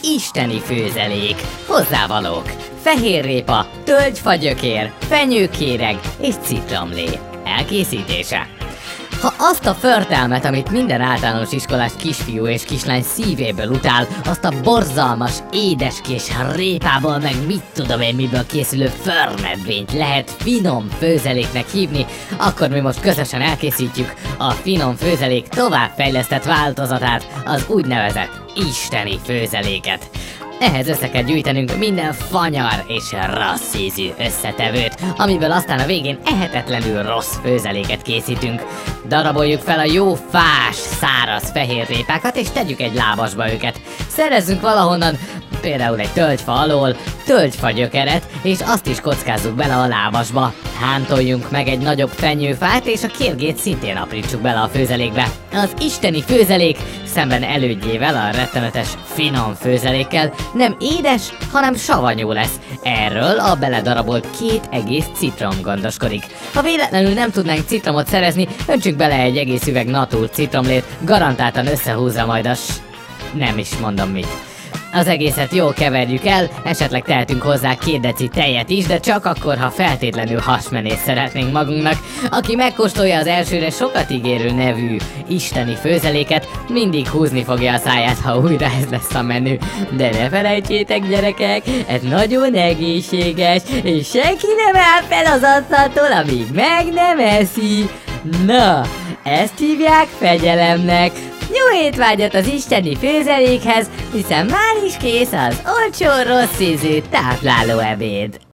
isteni főzelék. Hozzávalók: fehérrépa, tölgyfagyökér, fenyőkéreg és citromlé. Elkészítése: ha azt a förtelmet, amit minden általános iskolás kisfiú és kislány szívéből utál, azt a borzalmas, édeskés répából, meg mit tudom én miből készülő förmedvényt lehet finom főzeléknek hívni, akkor mi most közösen elkészítjük a finom főzelék továbbfejlesztett változatát, az úgynevezett isteni főzeléket. Ehhez össze kell gyűjtenünk minden fanyar és rossz ízű összetevőt, amiből aztán a végén ehetetlenül rossz főzeléket készítünk. Daraboljuk fel a jó fás, száraz fehérrépákat és tegyük egy lábasba őket. Szerezzünk valahonnan, például egy tölgyfa alól, tölgyfagyökeret, és azt is kockázzuk bele a lábasba. Hántoljunk meg egy nagyobb fenyőfát, és a kérgét szintén aprítsuk bele a főzelékbe. Az isteni főzelék szemben elődjével, a rettenetes finom főzelékkel nem édes, hanem savanyú lesz. Erről a beledarabolt 2 egész citrom gondoskodik. Ha véletlenül nem tudnánk citromot szerezni, öntsünk bele egy egész üveg natur citromlét, garantáltan összehúzza majd nem is mondom mit. Az egészet jól keverjük el, esetleg tehetünk hozzá 2 deci tejet is, de csak akkor, ha feltétlenül hasmenést szeretnénk magunknak. Aki megkóstolja az elsőre sokat ígérő nevű isteni főzeléket, mindig húzni fogja a száját, ha újra ez lesz a menü. De ne felejtsétek, gyerekek, ez nagyon egészséges, és senki nem áll fel az asztaltól, amíg meg nem eszi. Na, ezt hívják fegyelemnek. Jó étvágyat az isteni főzelékhez, hiszen már is kész az olcsó, rossz ízű tápláló ebéd.